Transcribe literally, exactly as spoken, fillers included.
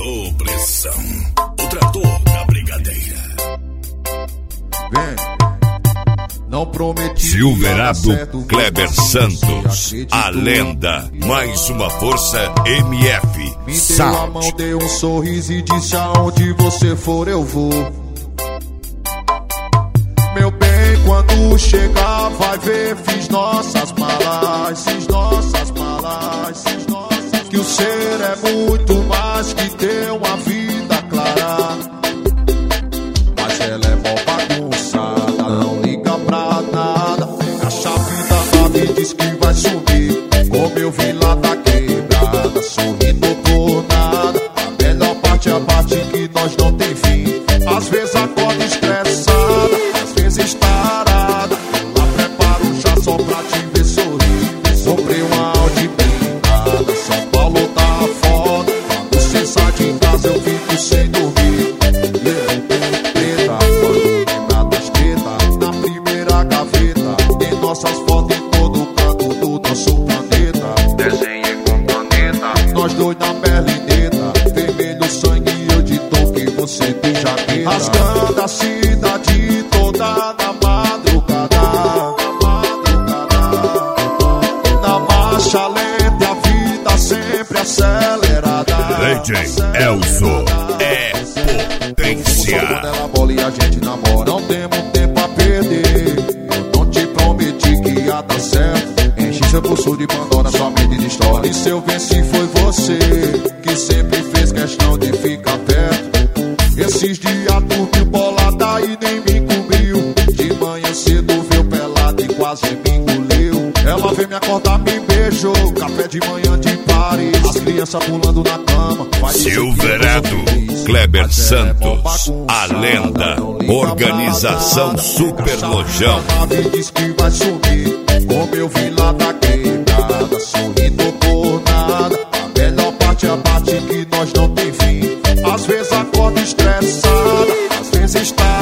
Opressão, o trator da brigadeira. Vem. Não prometi. Silverado Kleber Santos, a lenda, mais uma força M F. Me deu a mão, deu um sorriso e disse: aonde você for eu vou. Meu bem, quando chegar vai ver, fiz nossas malas, fiz nossas malas, fiz nossas. Que o ser é muito mais que ter uma vida clara. Mas ela é mó bagunçada, não liga pra nada. A chave da nave diz que vai sumir, como eu vi lá da quebrada, sorrindo por nada. A melhor parte é a parte que nós não tem fim. Às vezes acorda estressada, às vezes tarada. Lá preparo já só pra te ver sorrir. Comprei uma Audi blindada, São Paulo tá foda. Quando cê sai de casa eu fico sem dormir. Yeah. Preta, quando lembrar das tretas, na primeira gaveta tem nossas fotos em todo canto do nosso planeta. Desenhei com caneta, nós dois na berlineta. Vermelho sangue e eu de toque, você tem jaqueta. Rasgando a cidade toda na madrugada, na marcha lenta, a vida sempre acelerada. D J Elzo é potência. Quando ela bola e a gente namora, não temos tempo a perder. Eu não te prometi que ia dar certo. Enchi seu pulso de Pandora, somente de história. E se eu venci foi você, que sempre fez questão de ficar perto. Esses dias dormiu bolada e nem me cobriu. De manhã cedo veio pelado e quase me engoliu. Ela veio me acordar, me beijou. Café de manhã de Paris, as crianças pulando na cama. Silverado Kleber Santos, a lenda, organização Super Lojão. A nave diz que vai sumir, como eu vi lá da quebrada, sorrindo por nada. A melhor parte é a parte que nós não tem fim. Às vezes acorda estressada, às vezes está